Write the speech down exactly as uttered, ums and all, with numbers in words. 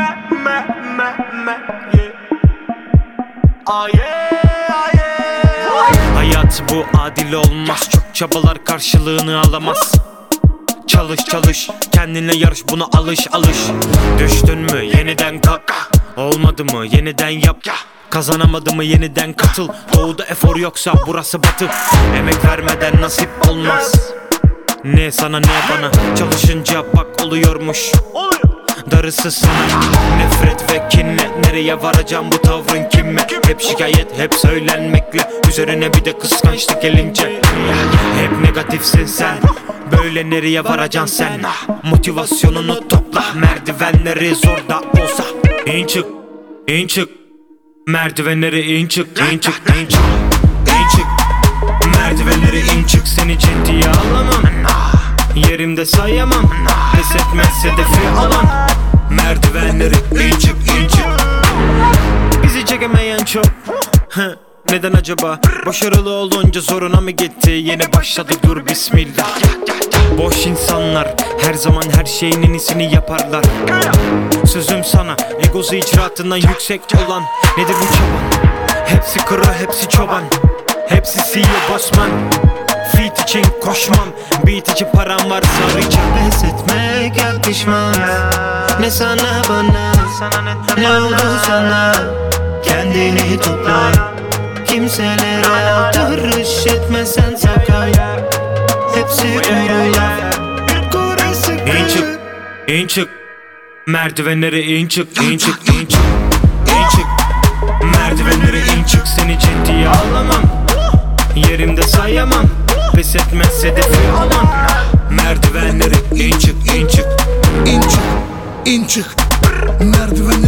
me me me me yeah. Ah yeah, ah yeah. Hayat bu adil olmaz, çok çabalar karşılığını alamaz. Çalış çalış, kendine yarış, buna alış alış. Düştün mü yeniden kalk, olmadı mı yeniden yap. Kazanamadı mı yeniden katıl. Doğuda efor yoksa burası batı. Emek vermeden nasip olmaz. Ne sana ne bana, çalışınca bak oluyormuş. Darısı sana, nefret ve kinle. Nereye varacağım bu tavrın kime? Hep şikayet, hep söylenmekle. Üzerine bir de kıskançlık gelince. Hep negatifsin sen, böyle nereye varacaksın sen? Motivasyonunu topla, merdivenleri zor da olsa. İn çık, in çık, merdivenleri in çık, in çık, in çık, in çık. Merdivenleri in çık, seni ciddiye alamam. Yerimde sayamam, pes etmez hedefi alan. Merdivenleri in çık, in çık. Bizi çekemeyen çok. Neden acaba? Başarılı olunca zoruna mı gitti? Yeni başladık, dur bismillah. Boş insanlar her zaman her şeyin en iyisini yaparlar. Sözüm sana, egosu icraatından yüksek olan. Nedir bu çaban? Hepsi kırı, hepsi çoban. Hepsi C E O bossman. Feat için koşmam, beat için param varsa arayacağım. Pes etmek hep pişman. Ne sana bana, ne oldu sana? Kendini topla, kimselere aldırış etmesen sakın. Hepsi kuru laf, kuru sıkı. İn çık, in çık, merdivenleri in çık, in çık, in çık, in çık. Merdivenleri in çık, seni ciddiye alamam. Yerimde sayamam, pes etmez hedefi alan. Merdivenleri in çık, in çık, in çık, in çık. Merdiven